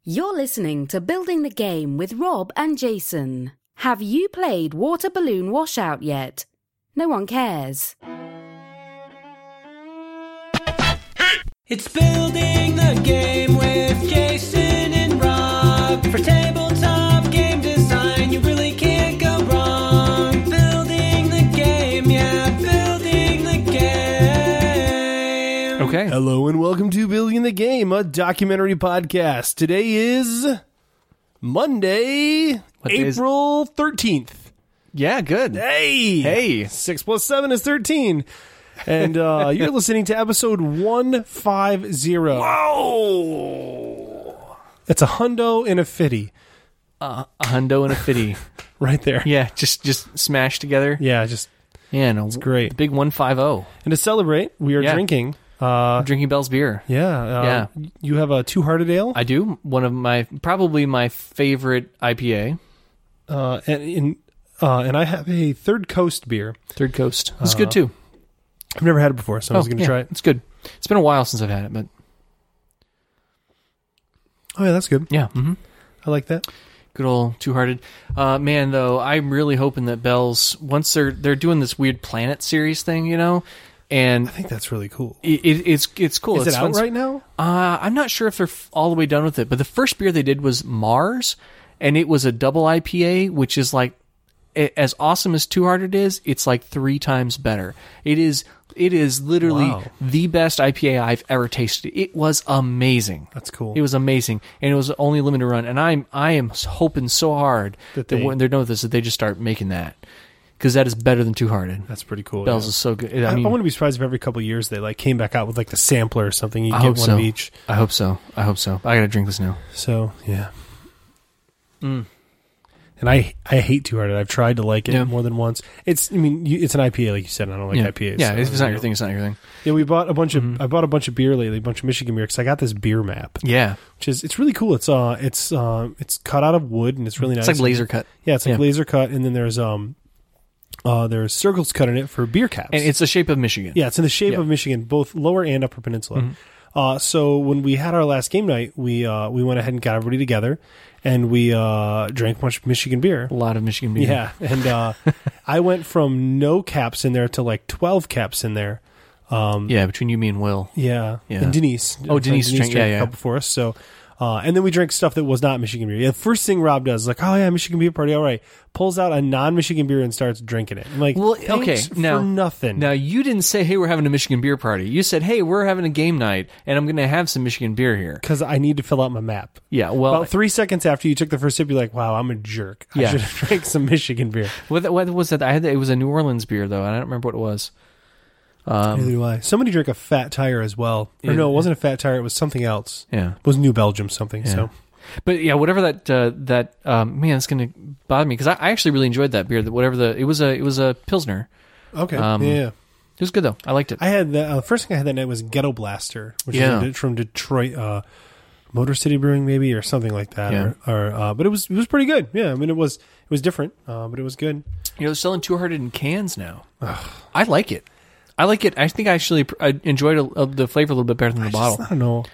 You're listening to Building the Game with Rob and Jason. Have you played Water Balloon Washout yet? No one cares. It's Building the Game with Jason and Rob. For tabletop game design, you really can't go wrong. Building the game, yeah, building the game. Okay. Hello and welcome to Building the Game, a documentary podcast. Today is Monday, April 13th. Yeah, good. Hey! 6 plus 7 is 13. And you're listening to episode 150. Whoa! It's a hundo and a fitty. A hundo and a fitty. Right there. Yeah, just smashed together. Yeah, just it's great. The big 150. And to celebrate, we are drinking. Drinking Bell's beer. Yeah. You have a Two-Hearted Ale? I do. One of probably my favorite IPA. And I have a Third Coast beer. Third Coast. It's good too. I've never had it before, so I was going to try it. It's good. It's been a while since I've had it, but... Oh, yeah, that's good. Yeah. Mm-hmm. I like that. Good old Two-Hearted. Man, though, I'm really hoping that Bell's, once they're doing this weird Planet series thing, you know, and... I think that's really cool. It's cool. Is it out right now? I'm not sure if they're all the way done with it, but the first beer they did was Mars, and it was a double IPA, which is like, as awesome as Two-Hearted is, it's like 3 times better. It is literally the best IPA I've ever tasted. It was amazing. That's cool. It was amazing, and it was only a limited run. And I am hoping so hard that when they're done with this, that they just start making that, because that is better than Two-Hearted. That's pretty cool. Bell's is so good. I wouldn't be surprised if every couple of years they like came back out with like the sampler or something. You get one of each. I hope so. I gotta drink this now. So yeah. And I hate Two-Hearted. I've tried to like it more than once. It's an IPA, like you said. And I don't like IPAs. Yeah, so, if it's not your thing, it's not your thing. Yeah, we bought a bunch of. I bought a bunch of beer lately, a bunch of Michigan beer, because I got this beer map. Yeah, it's really cool. It's cut out of wood, and it's really nice. It's like laser cut. Yeah, it's like laser cut, and then there's circles cut in it for beer caps, and it's the shape of Michigan. Yeah, it's in the shape of Michigan, both lower and upper peninsula. So when we had our last game night, we went ahead and got everybody together, and we drank a bunch of Michigan beer. A lot of Michigan beer. Yeah, and I went from no caps in there to like 12 caps in there. Between you, me, and Will. Yeah. And Denise. Oh, Denise drank a couple for us. So, and then we drank stuff that was not Michigan beer. Yeah, the first thing Rob does is like, oh yeah, Michigan beer party, all right. Pulls out a non-Michigan beer and starts drinking it. I'm like, well, okay, for nothing. Now, you didn't say, hey, we're having a Michigan beer party. You said, hey, we're having a game night, and I'm going to have some Michigan beer here. Because I need to fill out my map. Yeah, well... About 3 seconds after you took the first sip, you're like, wow, I'm a jerk. I should have drank some Michigan beer. What was that? It was a New Orleans beer, though, and I don't remember what it was. Neither do I. Somebody drank a Fat Tire as well. Or no, it wasn't a Fat Tire. It was something else. Yeah. It was New Belgium something, so... But yeah, whatever that man, it's going to bother me, because I actually really enjoyed that beer. It was a Pilsner. Okay. Yeah. It was good though. I liked it. I had the first thing I had that night was Ghetto Blaster, which is from Detroit, Motor City Brewing maybe, or something like that. Yeah. But it was pretty good. Yeah. I mean, it was different, but it was good. You know, they're selling Two-Hearted in cans now. I like it. I think I actually enjoyed the flavor a little bit better than the bottle. I don't know.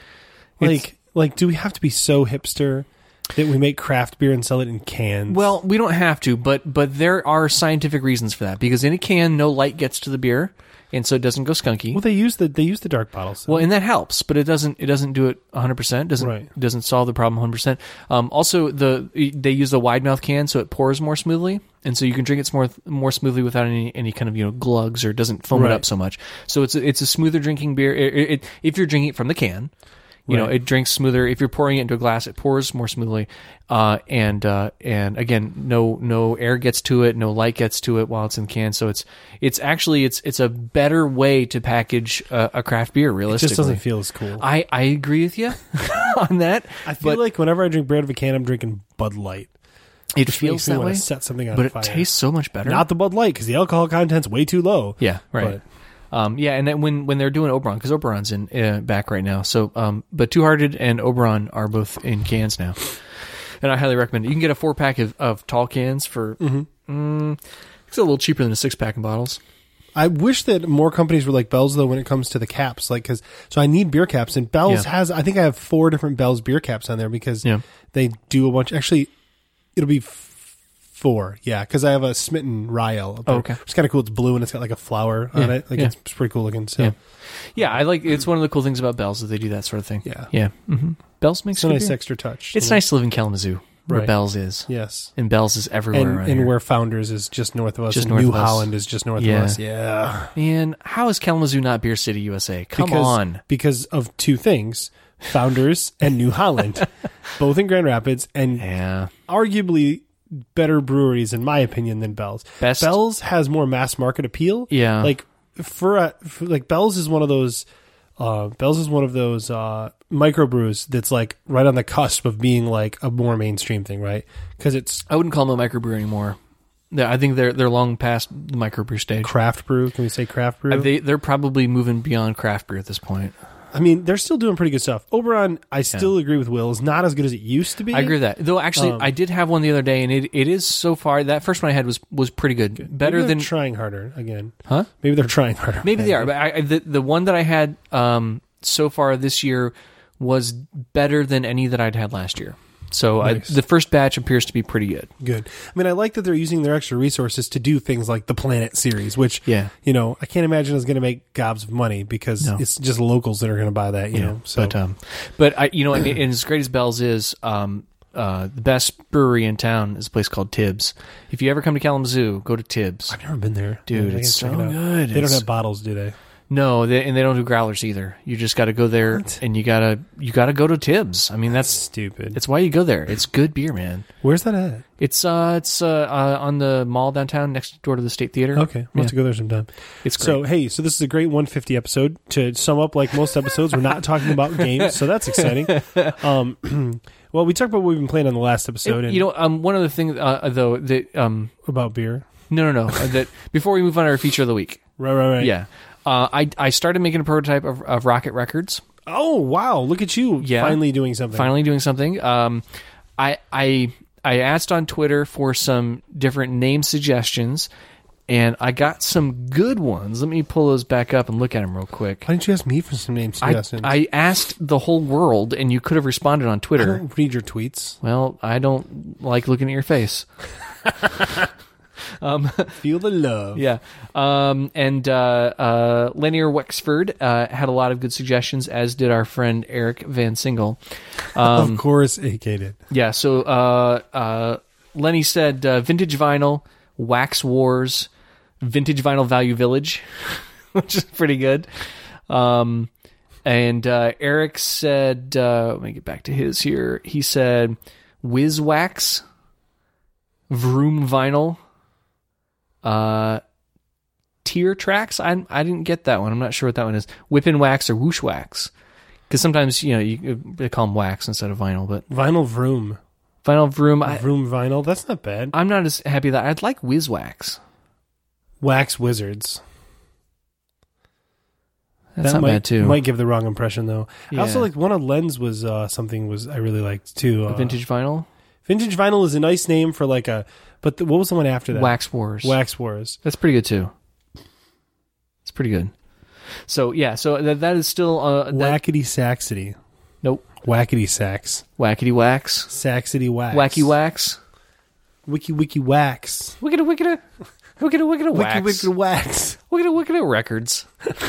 Like, do we have to be so hipster that we make craft beer and sell it in cans? Well, we don't have to, but there are scientific reasons for that, because in a can, no light gets to the beer, and so it doesn't go skunky. Well, they use the dark bottles. So. Well, and that helps, but it doesn't do it 100%. Doesn't solve the problem 100%. Also, they use the wide mouth can, so it pours more smoothly, and so you can drink it more smoothly without any kind of glugs, or it doesn't foam it up so much. So it's a smoother drinking beer. If you're drinking it from the can. It drinks smoother. If you're pouring it into a glass, it pours more smoothly. And again, no air gets to it, no light gets to it while it's in the can. So it's actually a better way to package a craft beer. Realistically, it just doesn't feel as cool. I agree with you on that. I feel like whenever I drink beer out of a can, I'm drinking Bud Light. It feels that way. Set something on but fire. It tastes so much better. Not the Bud Light, because the alcohol content's way too low. Yeah, right. And then when they're doing Oberon, because Oberon's in back right now, so but Two-Hearted and Oberon are both in cans now, and I highly recommend it. You can get a 4-pack of tall cans for it's a little cheaper than a 6-pack in bottles. I wish that more companies were like Bell's though when it comes to the caps, like so I need beer caps, and Bell's has, I think I have 4 different Bell's beer caps on there because they do a bunch. Actually, it'll be 4, because I have a Smitten Ryle. Okay, it's kind of cool. It's blue and it's got like a flower on it. Like it's pretty cool looking. So I like. It's one of the cool things about Bell's that they do that sort of thing. Yeah. Mm-hmm. Bell's makes a nice extra touch. It's nice to live in Kalamazoo. Where Bell's is. Yes. And Bell's is everywhere. And where Founders is just north of us. And New Holland is just north of us. Yeah. Man, how is Kalamazoo not Beer City, USA? Come on. Because of 2 things. Founders and New Holland. Both in Grand Rapids. And arguably better breweries, in my opinion, than Bell's. Bell's has more mass market appeal. Yeah. Like, for Bell's is one of those... microbrews that's like right on the cusp of being like a more mainstream thing, right? Because I wouldn't call them a microbrew anymore. I think they're long past the microbrew stage. Craft brew? Can we say craft brew? They're probably moving beyond craft brew at this point. I mean, they're still doing pretty good stuff. Oberon, I still agree with Will, is not as good as it used to be. I agree with that. Though, actually, I did have one the other day, and it is so far, that first one I had was pretty good. Better than... trying harder again. Huh? Maybe they're trying harder. Maybe they are. But the one that I had so far this year was better than any that I'd had last year. So nice. The first batch appears to be pretty good. Good. I mean, I like that they're using their extra resources to do things like the Planet series, which, I can't imagine is going to make gobs of money because it's just locals that are going to buy that, you know. So. But and as great as Bell's is, the best brewery in town is a place called Tibbs. If you ever come to Kalamazoo, go to Tibbs. I've never been there. Dude, it's so good. They don't have bottles, do they? No, and they don't do growlers either. You just got to go there, and you gotta go to Tibbs. I mean, that's stupid. It's why you go there. It's good beer, man. Where's that at? It's on the mall downtown, next door to the State Theater. Okay, we'll have to go there sometime. It's great. So this is a great 150 episode. To sum up, like most episodes, we're not talking about games, so that's exciting. Well, we talked about what we've been playing on the last episode. And one other thing though that about beer. No. That before we move on to our feature of the week. Right. Yeah. I started making a prototype of Rocket Records. Oh wow! Look at you! Yeah. Finally doing something. I asked on Twitter for some different name suggestions, and I got some good ones. Let me pull those back up and look at them real quick. Why didn't you ask me for some name suggestions? I asked the whole world, and you could have responded on Twitter. I don't read your tweets. Well, I don't like looking at your face. Feel the love. Yeah. And Linear Wexford had a lot of good suggestions, as did our friend Eric Van Single. Of course, AK did. Yeah, so Lenny said Vintage Vinyl, Wax Wars, Vintage Vinyl Value Village, which is pretty good. And Eric said, let me get back to his here. He said Whiz Wax, Vroom Vinyl, Tier Tracks. I didn't get that one. I'm not sure what that one is. Whippin' Wax or Whoosh Wax, because sometimes they call them wax instead of vinyl. But Vinyl Vroom, Vroom Vinyl. That's not bad. I'm not as happy that I'd like Whiz Wax. Wax Wizards. That's not bad too. Might give the wrong impression though. Yeah. I also like one of Len's was something I really liked too. Vintage Vinyl. Vintage Vinyl is a nice name for like a. But what was the one after that? Wax Wars. That's pretty good too. It's pretty good. So yeah, so that is still Wackety Saxity. Nope. Wackety Sax. Wackety Wax. Saxity Wax. Wacky Wax. Wiki Wax. Wicked wax. Wiki Wax. Wicked records.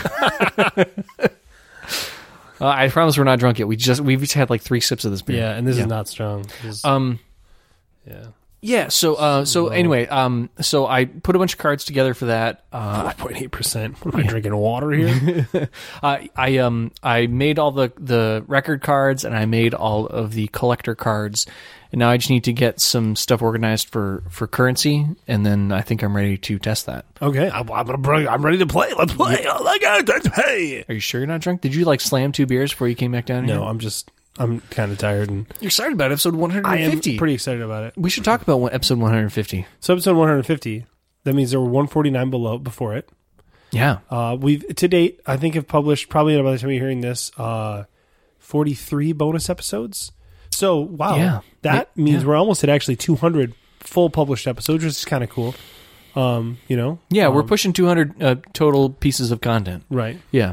I promise we're not drunk yet. We've just had like 3 sips of this beer. Yeah, and this is not strong. Yeah. Yeah, so anyway, so I put a bunch of cards together for that. 5.8%. What am I drinking water here? I made all the record cards, and I made all of the collector cards, and now I just need to get some stuff organized for currency, and then I think I'm ready to test that. Okay, I'm ready to play. Let's play. Oh my God, let's play. Are you sure you're not drunk? Did you slam 2 beers before you came back down here? No, I'm kind of tired. And you're excited about episode 150. I am pretty excited about it. We should talk about episode 150. So episode 150, that means there were 149 before it. Yeah. We've, to date, I think have published, probably by the time you're hearing this, 43 bonus episodes. So, wow. Yeah. That means we're almost at actually 200 full published episodes, which is kind of cool. Yeah, we're pushing 200 total pieces of content. Right. Yeah.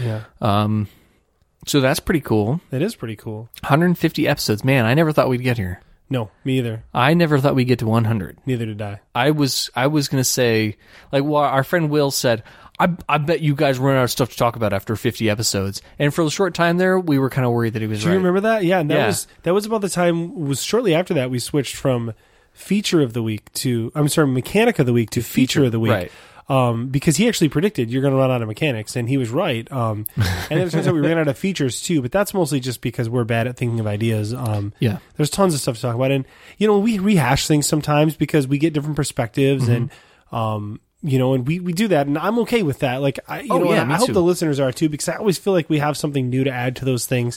So that's pretty cool. It is pretty cool. 150 episodes. Man, I never thought we'd get here. No, me either. I never thought we'd get to 100. Neither did I. I was going to say, like, well, our friend Will said, I bet you guys run out of stuff to talk about after 50 episodes. And for a short time there, we were kind of worried that he was right. Do you remember that? Yeah, and that was about the time, was shortly after that we switched from feature of the week to, mechanic of the week to feature of the week. Right. Because he actually predicted you're going to run out of mechanics, and he was right. And then it turns out we ran out of features too, but that's mostly just because we're bad at thinking of ideas. There's tons of stuff to talk about, and we rehash things sometimes because we get different perspectives, and and we do that, and I'm okay with that. Like, I hope the listeners are too, because I always feel like we have something new to add to those things.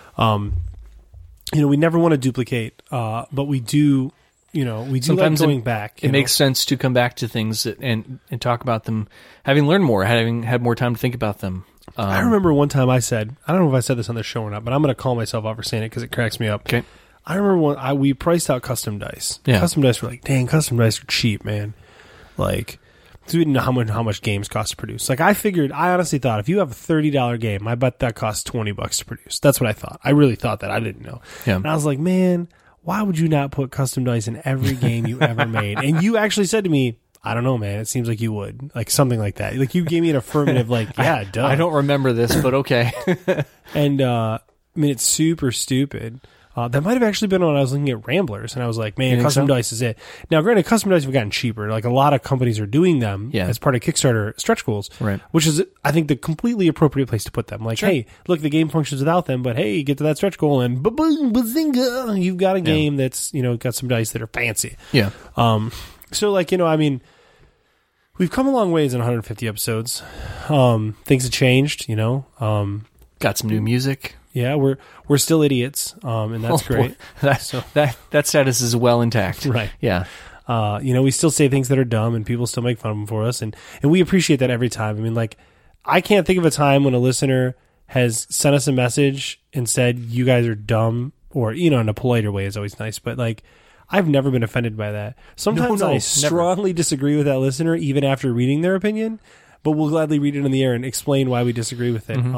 We never want to duplicate, but we do. We do sometimes like going back. It makes sense to come back to things and talk about them, having learned more, having had more time to think about them. I remember one time I said, I don't know if I said this on the show or not, but I'm going to call myself out for saying it because it cracks me up. Okay. I remember we priced out custom dice. Yeah. Custom dice were like, dang, custom dice are cheap, man. Like, so we didn't know how much games cost to produce. Like, I honestly thought if you have a $30 game, I bet that costs $20 to produce. That's what I thought. I really thought that. I didn't know. Yeah. And I was like, man, why would you not put custom dice in every game you ever made? And you actually said to me, I don't know, man. It seems like you would. Like, something like that. Like, you gave me an affirmative, like, yeah, duh. I don't remember this, but okay. And, it's super stupid. That might have actually been when I was looking at Ramblers, and I was like, man, custom dice is it. Now, granted, custom dice have gotten cheaper. Like, a lot of companies are doing them as part of Kickstarter stretch goals, right? Which is, I think, the completely appropriate place to put them. Like, hey, look, the game functions without them, but hey, get to that stretch goal, and ba-boom, bazinga, you've got a game that's, got some dice that are fancy. Yeah. So, like, we've come a long ways in 150 episodes. Things have changed, Got some new music. Yeah, we're still idiots, and that's great. That status is well intact. Right. Yeah. We still say things that are dumb, and people still make fun of them for us, and we appreciate that every time. I mean, like, I can't think of a time when a listener has sent us a message and said, you guys are dumb, or, in a politer way is always nice, but, like, I've never been offended by that. Sometimes I strongly disagree with that listener, even after reading their opinion, but we'll gladly read it in the air and explain why we disagree with it.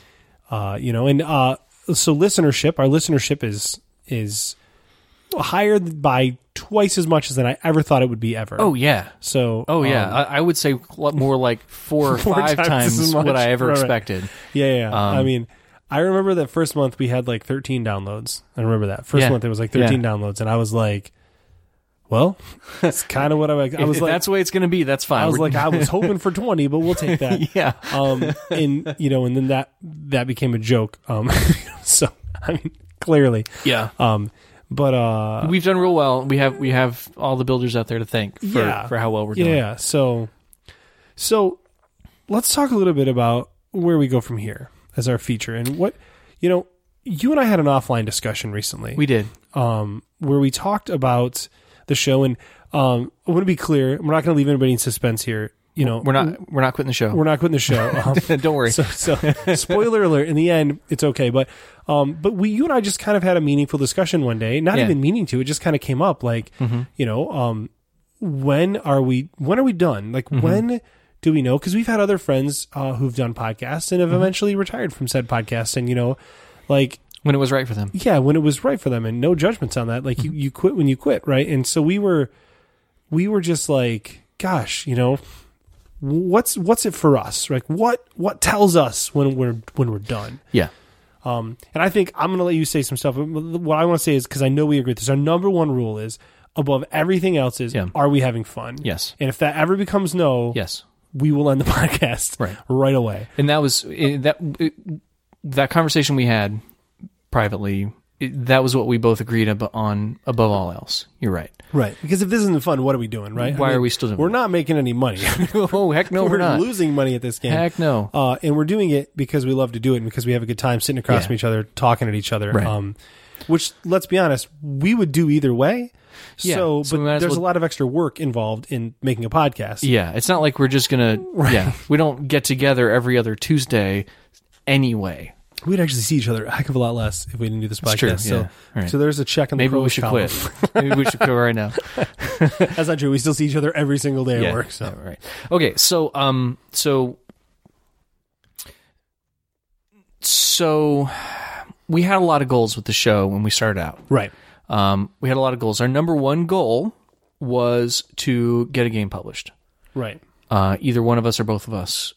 So listenership, our listenership is higher by twice as much as than I ever thought it would be ever. Oh yeah. So I would say more like 4 or 5 times what I ever expected. Yeah. I remember that first month we had like 13 downloads. I remember that first month it was like 13 downloads, and I was like, well, that's kind of what I was if like. That's the way it's going to be. That's fine. I was like, I was hoping for 20, but we'll take that. Yeah. And then that became a joke. So I mean, clearly. Yeah. But we've done real well. We have all the builders out there to thank for how well we're doing. Yeah. So let's talk a little bit about where we go from here as our feature, and what, you and I had an offline discussion recently. We did. Where we talked about the show, and I want to be clear, we're not going to leave anybody in suspense here. We're not quitting the show. We're not quitting the show. Don't worry. So spoiler alert. In the end, it's okay. But you and I just kind of had a meaningful discussion one day. Not even meaning to. It just kind of came up. Like, when are we done? Like, when do we know? Because we've had other friends who've done podcasts and have eventually retired from said podcasts, and like. When it was right for them. Yeah, when it was right for them, and no judgments on that. Like, you quit when you quit, right? And so we were just like, gosh, what's it for us? Like, what tells us when we're done? Yeah. And I think I'm going to let you say some stuff. But what I want to say is, because I know we agree with this, our number one rule is, above everything else is, are we having fun? Yes. And if that ever becomes no, yes, we will end the podcast right away. And that was that conversation we had privately. That was what we both agreed on above all else. You're right. Right. Because if this isn't fun, what are we doing, right? Why are we still doing it? We're not making any money. Oh, heck no, we're not. We're losing money at this game. Heck no. And we're doing it because we love to do it, and because we have a good time sitting across from each other, talking at each other. Right. Which, let's be honest, we would do either way. Yeah. But there's a lot of extra work involved in making a podcast. Yeah. It's not like we're just going to, we don't get together every other Tuesday anyway. We'd actually see each other a heck of a lot less if we didn't do this podcast. True, yeah. Right. So there's a check on the Maybe we should quit. Maybe we should quit right now. That's not true. We still see each other every single day at work. So yeah, right. Okay, so we had a lot of goals with the show when we started out. Right. We had a lot of goals. Our number one goal was to get a game published. Right. Either one of us or both of us.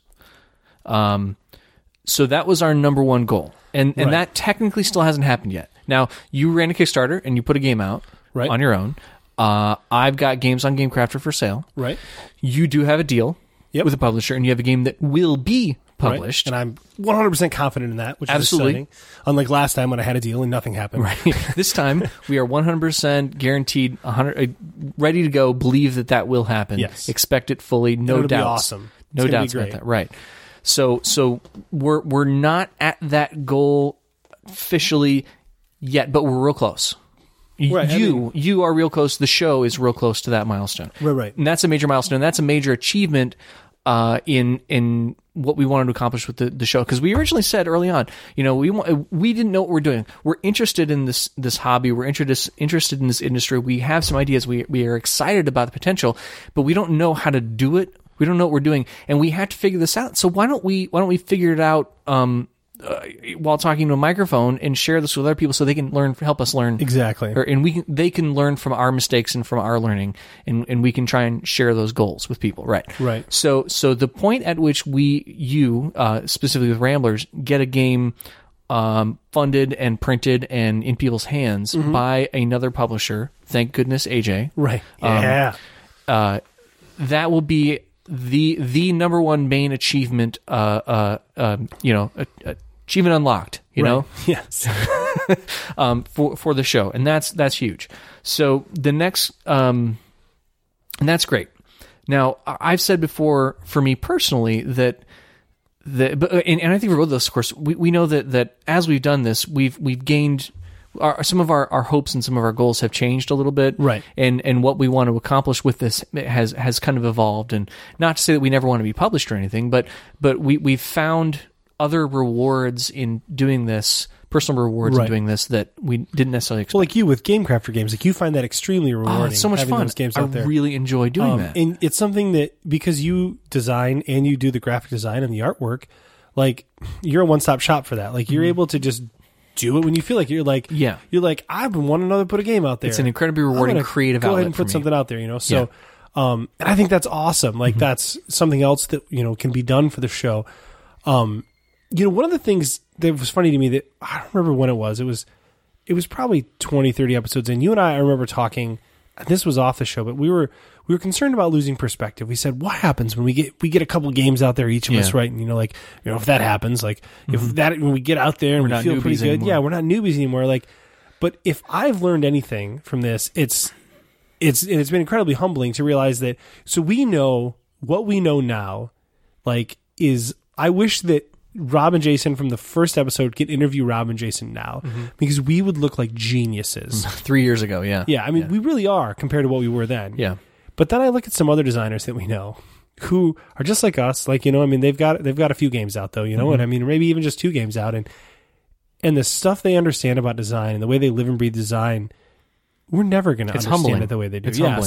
So that was our number one goal. And that technically still hasn't happened yet. Now, you ran a Kickstarter and you put a game out on your own. I've got games on GameCrafter for sale. Right. You do have a deal with a publisher, and you have a game that will be published. Right. And I'm 100% confident in that, which is exciting. Unlike last time when I had a deal and nothing happened. Right. This time, we are 100% guaranteed, ready to go, believe that will happen. Yes. Expect it fully, no doubts. Be awesome. No doubts about that. Right. So we're not at that goal officially yet, but we're real close. Right, you are real close. The show is real close to that milestone. Right. And that's a major milestone. That's a major achievement in what we wanted to accomplish with the show. Because we originally said early on, we didn't know what we're doing. We're interested in this hobby. We're interested in this industry. We have some ideas. We are excited about the potential, but we don't know how to do it. We don't know what we're doing, and we have to figure this out. So why don't we figure it out while talking to a microphone and share this with other people so they can help us learn exactly, they can learn from our mistakes and from our learning, and we can try and share those goals with people. Right. So the point at which you specifically with Ramblers get a game funded and printed and in people's hands by another publisher. Thank goodness, AJ. Right. Yeah. That will be the number one main achievement, achievement unlocked, you know? Yes. For the show. And that's huge. So the next, and that's great. Now, I've said before, for me personally, and I think for both of us, of course, we know that as we've done this, we've gained some of our hopes and some of our goals have changed a little bit, right? And what we want to accomplish with this has kind of evolved. And not to say that we never want to be published or anything, but we've found other rewards in doing this, personal rewards in doing this that we didn't necessarily expect. Well, like you with GameCrafter games, like you find that extremely rewarding. It's so much fun. Those games out there. I really enjoy doing that, and it's something that because you design and you do the graphic design and the artwork, like you're a one-stop shop for that. Like you're able to just do it when you feel like you're like I've been wanting to put a game out there. It's an incredibly rewarding creative outlet. Go ahead and put something out there, So, and I think that's awesome. Like that's something else that can be done for the show. One of the things that was funny to me that I don't remember when it was. It was probably 20, 30 episodes in. You and I remember talking. This was off the show, but we were concerned about losing perspective. We said, what happens when we get a couple games out there, each of us, right? And if that happens, like when we get out there and we feel pretty good, we're not newbies anymore. Like, but if I've learned anything from this, it's been incredibly humbling to realize that. So we know what we know now. Like, I wish that Rob and Jason from the first episode could interview Rob and Jason now because we would look like geniuses 3 years ago. Yeah. Yeah. I mean, we really are compared to what we were then. Yeah. But then I look at some other designers that we know who are just like us. Like, they've got a few games out though, what I mean? Or maybe even just 2 games out. And the stuff they understand about design and the way they live and breathe design, we're never going to understand it the way they do. It's humbling,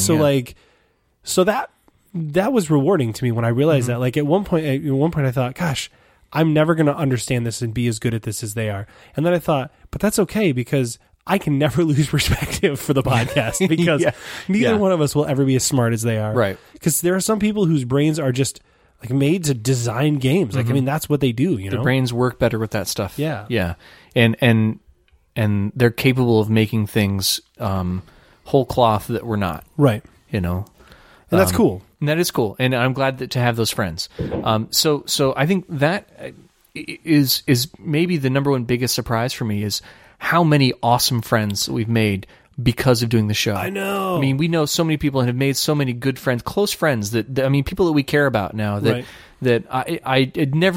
so that was rewarding to me when I realized that. Like at one point I thought, gosh, I'm never going to understand this and be as good at this as they are. And then I thought, but that's okay because I can never lose perspective for the podcast because neither one of us will ever be as smart as they are. Right. Because there are some people whose brains are just like made to design games. Like, I mean, that's what they do, Their brains work better with that stuff. Yeah. Yeah. And they're capable of making things whole cloth that we're not. Right. And that's cool. And that is cool. And I'm glad to have those friends. So I think that is maybe the number one biggest surprise for me is how many awesome friends we've made because of doing the show. I know. I mean, we know so many people and have made so many good friends, close friends people that we care about now that I never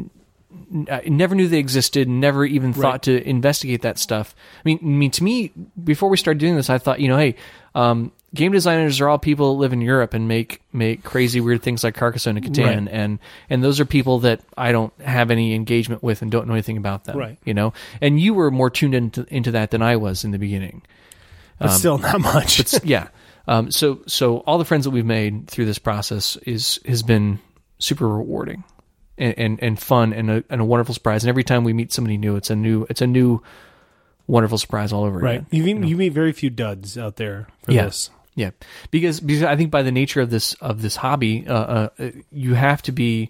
knew they existed, never even thought to investigate that stuff. I mean, to me, before we started doing this, I thought, hey, game designers are all people that live in Europe and make crazy weird things like Carcassonne and Catan, Right. and those are people that I don't have any engagement with and don't know anything about them. Right. You know, and you were more tuned into that than I was in the beginning. But still not much. But yeah. So all the friends that we've made through this process has been super rewarding and fun and a wonderful surprise. And every time we meet somebody new, it's a new wonderful surprise all over right. again. You meet very few duds out there for this. Yeah, because I think by the nature of this hobby, you have to be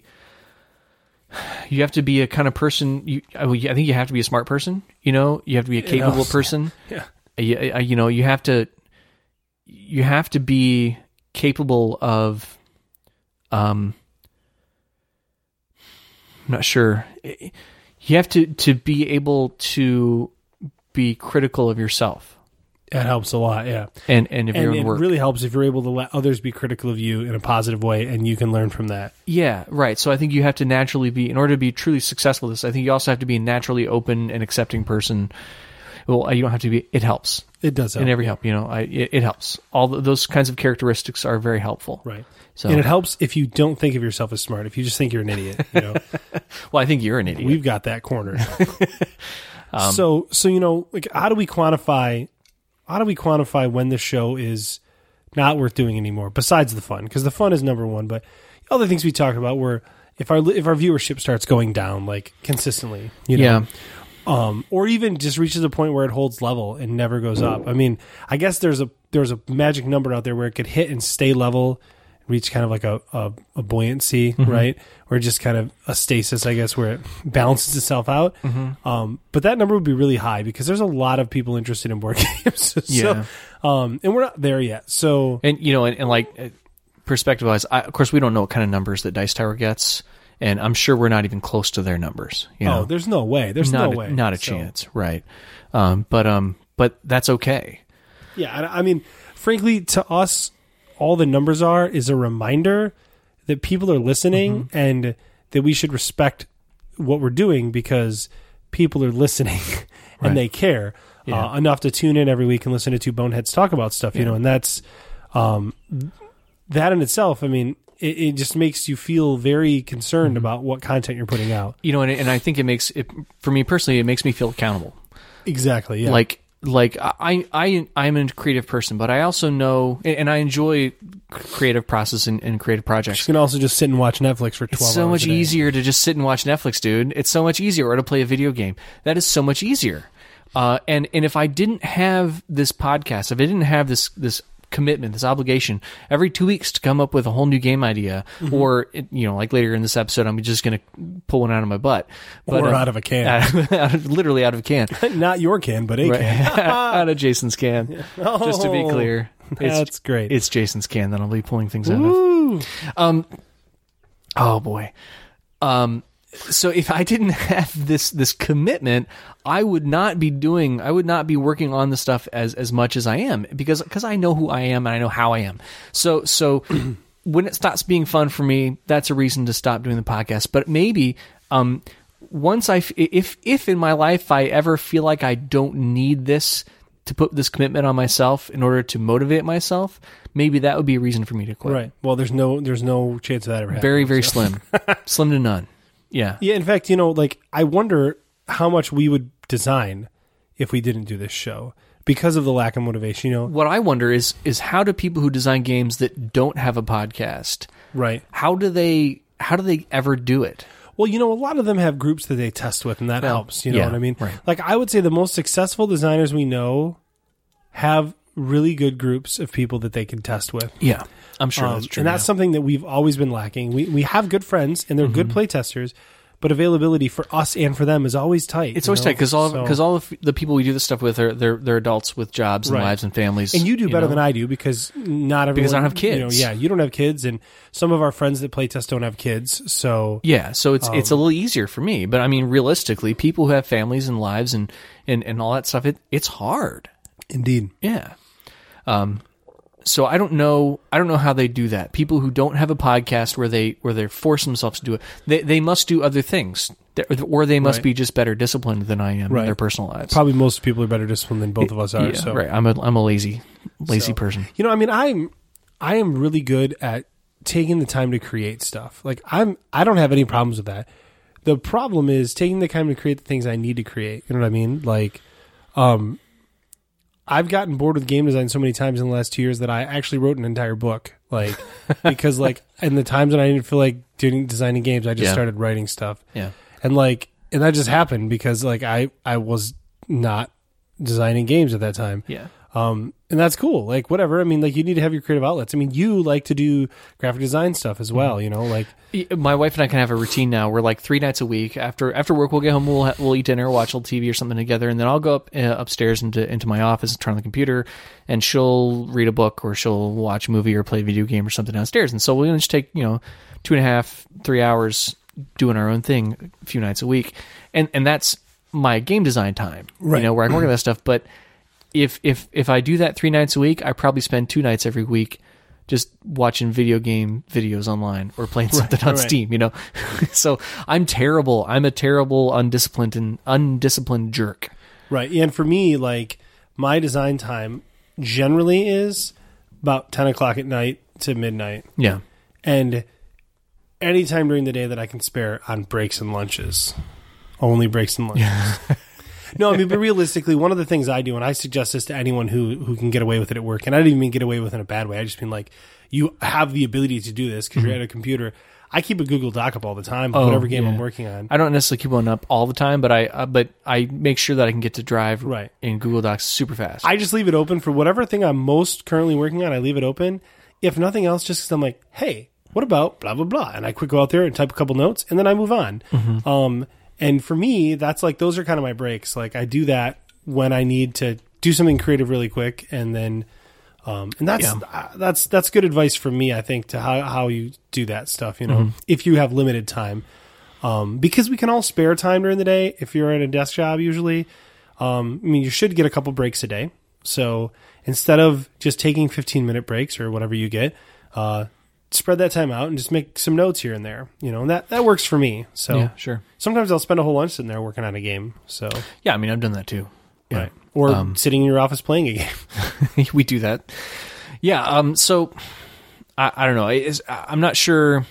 a kind of person. I think you have to be a smart person. You know, you have to be a capable person. Yeah. You know, you have to be capable of. I'm not sure. You have to be able to be critical of yourself. That helps a lot, yeah. And of your own work. It really helps if you're able to let others be critical of you in a positive way, and you can learn from that. Yeah, right. So I think you have to naturally be, in order to be truly successful at this, I think you also have to be a naturally open and accepting person. Well, you don't have to be. It helps. It does help. In every help, you know, it helps. Those kinds of characteristics are very helpful. Right. So, and it helps if you don't think of yourself as smart. If you just think you're an idiot, you know. Well, I think you're an idiot. We've got that cornered. So you know, like, how do we quantify when the show is not worth doing anymore? Besides the fun, because the fun is number one. But other things we talk about were if our viewership starts going down like consistently, you know, or even just reaches a point where it holds level and never goes up. I mean, I guess there's a magic number out there where it could hit and stay level, reach kind of like a buoyancy, right? Or just kind of a stasis, I guess, where it balances itself out. But that number would be really high because there's a lot of people interested in board games. So, and we're not there yet. So, and you know, and like perspective wise, of course, we don't know what kind of numbers that Dice Tower gets, and I'm sure we're not even close to their numbers. You know? There's no way. There's no way. Not a chance, right? But that's okay. Yeah, I mean, frankly, to us, all the numbers is a reminder that people are listening and that we should respect what we're doing because people are listening and they care enough to tune in every week and listen to two boneheads talk about stuff, you know, and that's that in itself. I mean, it just makes you feel very concerned about what content you're putting out. You know, and I think it makes it, for me personally, it makes me feel accountable. Exactly. Yeah. Like I'm a creative person, but I also know, and I enjoy creative process and creative projects. You can also just sit and watch Netflix for 12 hours. It's so much easier to just sit and watch Netflix, dude. It's so much easier, or to play a video game. That is so much easier. And if I didn't have this podcast, if I didn't have this commitment, this obligation every 2 weeks to come up with a whole new game idea, or you know, like later in this episode, I'm just going to pull one out of my butt, or out of a can, literally out of a can, not your can, but a can, out of Jason's can. Just to be clear, that's great. It's Jason's can that I'll be pulling things out of. Oh boy. So if I didn't have this commitment, I would not be working on the stuff as much as I am because I know who I am and I know how I am. So when it stops being fun for me, that's a reason to stop doing the podcast. But maybe once if in my life I ever feel like I don't need this to put this commitment on myself in order to motivate myself, maybe that would be a reason for me to quit. Right. Well, there's no chance of that ever happening. Very, very slim. Slim to none. Yeah. Yeah. In fact, you know, like, I wonder how much we would design if we didn't do this show because of the lack of motivation. You know, what I wonder is how do people who design games that don't have a podcast, right? How do they ever do it? Well, you know, a lot of them have groups that they test with, and that helps. You know what I mean? Right. Like, I would say the most successful designers we know have really good groups of people that they can test with. Yeah, I'm sure that's true. And that's something that we've always been lacking. We have good friends, and they're good play testers, but availability for us and for them is always tight. It's always tight because all of the people we do this stuff with they're adults with jobs and lives and families. And you do better than I do because not everyone. Because I don't have kids. You know, you don't have kids, and some of our friends that play test don't have kids. So so it's a little easier for me. But I mean, realistically, people who have families and lives and all that stuff, it's hard. Indeed. Yeah. So I don't know how they do that. People who don't have a podcast where they force themselves to do it, they must do other things, or they must be just better disciplined than I am in their personal lives. Probably most people are better disciplined than both of us are. Yeah, right. I'm a lazy lazy person. You know, I mean, I am really good at taking the time to create stuff. Like I don't have any problems with that. The problem is taking the time to create the things I need to create. You know what I mean? Like, I've gotten bored with game design so many times in the last 2 years that I actually wrote an entire book. Like, because like in the times when I didn't feel like designing games, I just started writing stuff. Yeah. And that just happened because like I was not designing games at that time. Yeah. And that's cool. Like, whatever. I mean, like, you need to have your creative outlets. I mean, you like to do graphic design stuff as well, you know, like. My wife and I can have a routine now. We're like 3 nights a week. After work, we'll get home, we'll eat dinner, watch a little TV or something together, and then I'll go upstairs into my office and turn on the computer, and she'll read a book or she'll watch a movie or play a video game or something downstairs. And so we'll just take, 2.5, 3 hours doing our own thing a few nights a week. And that's my game design time, right. Where I can work on that stuff. But if I do that 3 nights a week, I probably spend 2 nights every week just watching video game videos online or playing something on Steam, So I'm terrible. I'm a terrible, undisciplined jerk. Right. And for me, like, my design time generally is about 10 o'clock at night to midnight. Yeah. And any time during the day that I can spare on breaks and lunches. Only breaks and lunches. No, I mean, but realistically, one of the things I do, and I suggest this to anyone who can get away with it at work, and I don't even mean get away with it in a bad way. I just mean like, you have the ability to do this because you're at a computer. I keep a Google Doc up all the time, whatever game I'm working on. I don't necessarily keep one up all the time, but I make sure that I can get to Drive in Google Docs super fast. I just leave it open for whatever thing I'm most currently working on. I leave it open. If nothing else, just because I'm like, hey, what about blah, blah, blah? And I quick go out there and type a couple notes, and then I move on. And for me, that's like, those are kind of my breaks. Like, I do that when I need to do something creative really quick, and then, and that's good advice from me, I think, to how you do that stuff, if you have limited time. Because we can all spare time during the day if you're at a desk job usually. I mean, you should get a couple breaks a day. So instead of just taking 15-minute breaks or whatever you get, spread that time out and just make some notes here and there, and that works for me. So yeah, sure. Sometimes I'll spend a whole lunch sitting there working on a game. So yeah, I mean, I've done that too. Yeah. Right. Or sitting in your office playing a game. We do that. Yeah. So I don't know. I'm not sure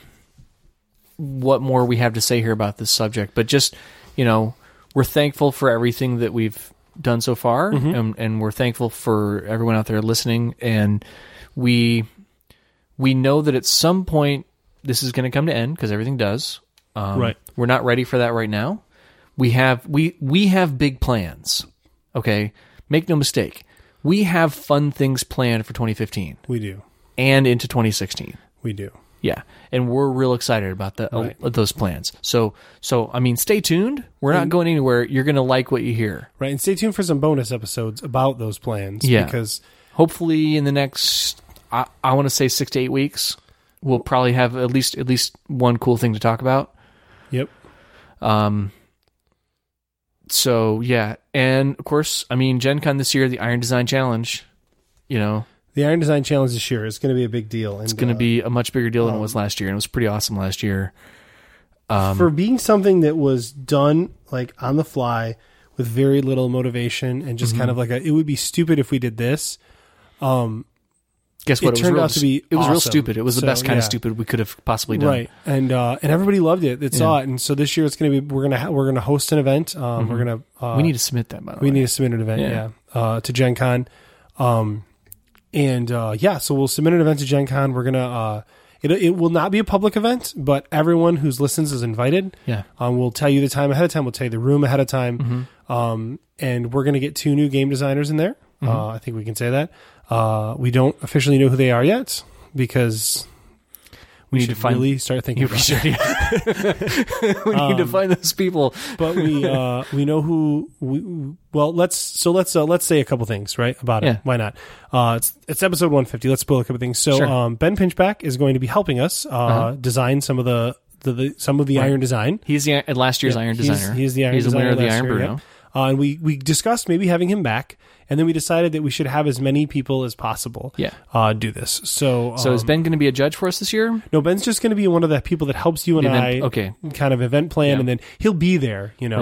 what more we have to say here about this subject, but just, we're thankful for everything that we've done so far, and we're thankful for everyone out there listening. And we know that at some point this is going to come to end because everything does. Right. We're not ready for that right now. We have big plans. Okay. Make no mistake. We have fun things planned for 2015. We do. And into 2016. We do. Yeah. And we're real excited about those plans. So, I mean, stay tuned. We're not going anywhere. You're going to like what you hear. Right. And stay tuned for some bonus episodes about those plans. Yeah. Because hopefully in the next, I want to say 6 to 8 weeks, we'll probably have at least one cool thing to talk about. Yep. So yeah, and of course, I mean, Gen Con this year, the Iron Design Challenge, the Iron Design Challenge this year is going to be a big deal. And, it's going to be a much bigger deal than it was last year, and it was pretty awesome last year. For being something that was done like on the fly with very little motivation and just kind of like it would be stupid if we did this. Guess what? It turned out to be It was awesome. real stupid. It was the best kind of stupid we could have possibly done. Right. And everybody loved it. They saw it. And so this year it's going to be, we're going to host an event. We're going to, we need to submit that, by the way. We need to submit an event. To Gen Con. So we'll submit an event to Gen Con. We're going to, it will not be a public event, but everyone who's listens is invited. Yeah. We'll tell you the time ahead of time. We'll tell you the room ahead of time. And we're going to get 2 new game designers in there. I think we can say that. We don't officially know who they are yet because we need to really start thinking about it. We need to find those people. But we know who let's say a couple things, right, about it. Why not? It's episode 150. Let's spoil a couple things. So Ben Pinchback is going to be helping us design some of the Iron Design. He's the last year's Iron Designer. He's the Iron Designer. He's the winner of the Iron Bruno. And we discussed maybe having him back, and then we decided that we should have as many people as possible do this. So is Ben going to be a judge for us this year? No, Ben's just going to be one of the people that helps you and I kind of event plan, and then he'll be there,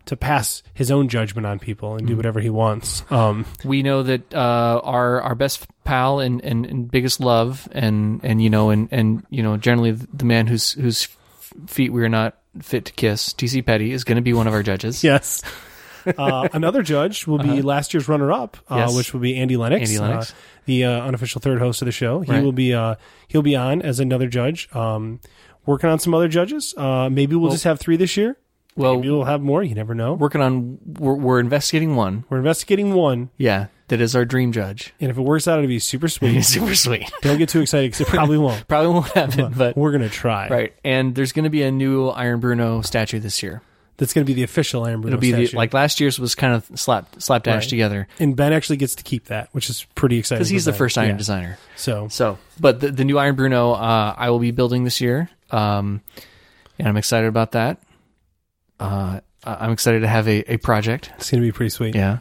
pass his own judgment on people and do whatever he wants. We know that our best pal and biggest love and generally the man whose feet we are not fit to kiss, TC Petty, is going to be one of our judges. Yes. Another judge will be last year's runner-up, which will be Andy Lennox, the unofficial third host of the show. He will be he'll be on as another judge. Working on some other judges. Maybe we'll just have 3 this year. Well, maybe we'll have more. You never know. We're investigating one. We're investigating one. Yeah, that is our dream judge. And if it works out, it'll be super sweet. Super sweet. Don't get too excited because it probably won't. Probably won't happen, but we're gonna try. Right, and there's going to be a new Iron Bruno statue this year. That's going to be the official Iron Bruno statue. It'll be like last year's was kind of slapdash together. And Ben actually gets to keep that, which is pretty exciting. Because he's the first Iron designer. But the new Iron Bruno, I will be building this year. And I'm excited about that. I'm excited to have a project. It's going to be pretty sweet. Yeah.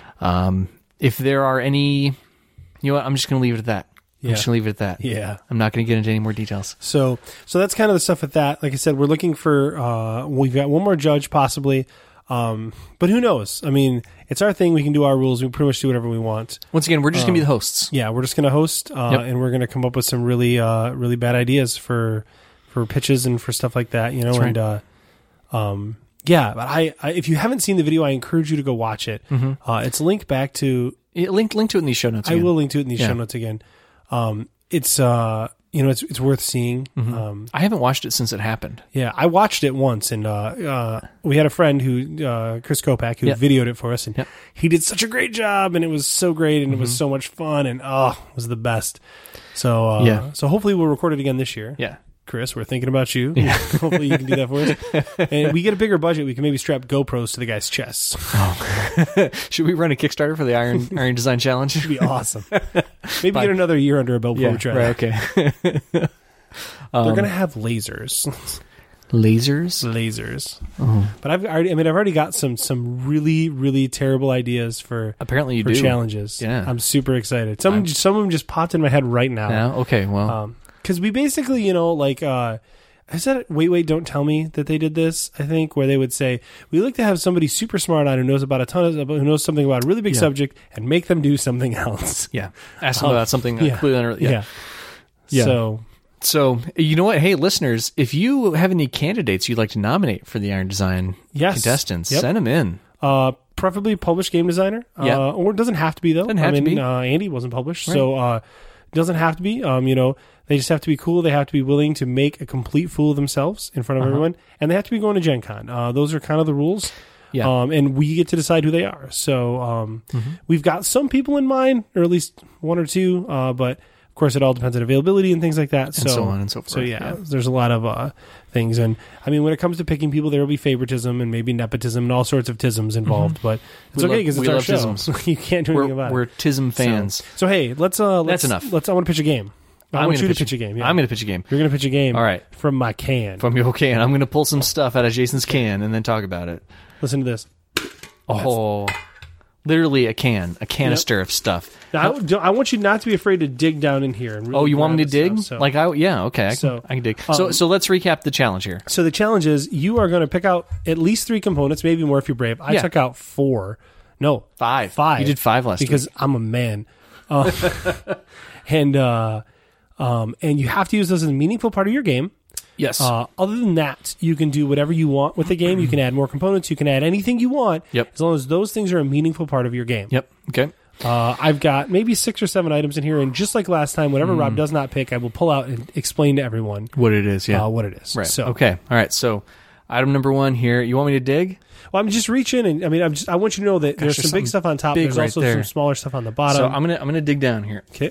If there are any, you know what? I'm just going to leave it at that. I'm just going to leave it at that. Yeah. I'm not going to get into any more details. So that's kind of the stuff with that. Like I said, we're looking for, we've got one more judge possibly. But who knows? I mean, it's our thing. We can do our rules. We pretty much do whatever we want. Once again, we're just going to be the hosts. Yeah. We're just going to host, and we're going to come up with some really, really bad ideas for pitches and for stuff like that, you know, That's right. Yeah, but I if you haven't seen the video, I encourage you to go watch it. Mm-hmm. It's linked back to link to it in these show notes. I will link to it in these show notes again. It's it's worth seeing. Mm-hmm. I haven't watched it since it happened. Yeah, I watched it once, and we had a friend who Chris Kopak who videoed it for us, and he did such a great job, and it was so great, and it was so much fun, and it was the best. So so hopefully we'll record it again this year. Yeah. Chris, we're thinking about you. Yeah. Hopefully you can do that for us. And we get a bigger budget, we can maybe strap GoPros to the guy's chests. Oh. Should we run a Kickstarter for the Iron Design Challenge? It'd be awesome. Maybe get another year under a belt before we try that. Right, okay. They're going to have lasers. Lasers? Uh-huh. But I've already got some really, really terrible ideas for apparently you do challenges. Yeah. I'm super excited. Some of them just popped in my head right now. Yeah, okay, well. Because we basically, I said, wait, don't tell me that they did this, I think, where they would say, we like to have somebody super smart on who knows about who knows something about a really big subject and make them do something else. Yeah. Ask them about something completely unrelated. Yeah. So, you know what? Hey, listeners, if you have any candidates you'd like to nominate for the Iron Design contestants, send them in. Preferably published game designer. Or it doesn't have to be, though. Doesn't have to be. Andy wasn't published, so it doesn't have to be. They just have to be cool. They have to be willing to make a complete fool of themselves in front of everyone. And they have to be going to Gen Con. Those are kind of the rules. Yeah. And we get to decide who they are. So we've got some people in mind, or at least one or two. But, of course, it all depends on availability and things like that. And so on and so forth. So, there's a lot of things. And, I mean, when it comes to picking people, there will be favoritism and maybe nepotism and all sorts of tisms involved. But it's okay because it's our show. Tisms. You can't do anything about it. We're tism fans. So hey, let's that's enough. I want to pitch a game. I want you to pitch a game. Yeah. I'm going to pitch a game. You're going to pitch a game. All right. From my can. From your can. I'm going to pull some stuff out of Jason's can and then talk about it. Listen to this. Oh, literally a canister of stuff. Now, I want you not to be afraid to dig down in here. And really you want me to dig? Stuff, so. Okay. I can dig. So let's recap the challenge here. So the challenge is you are going to pick out at least 3 components, maybe more if you're brave. I took out 4. No. 5. You did 5 last because week. I'm a man. And you have to use those as a meaningful part of your game. Yes. Other than that, you can do whatever you want with the game. You can add more components. You can add anything you want. Yep. As long as those things are a meaningful part of your game. Yep. Okay. I've got maybe 6 or 7 items in here, and just like last time, whatever Rob does not pick, I will pull out and explain to everyone what it is. Yeah. What it is. Right. So, okay. All right. So, item number 1 here. You want me to dig? Well, I'm just reaching, and I want you to know that there's some big stuff on top. There's also some smaller stuff on the bottom. So I'm gonna dig down here. Okay.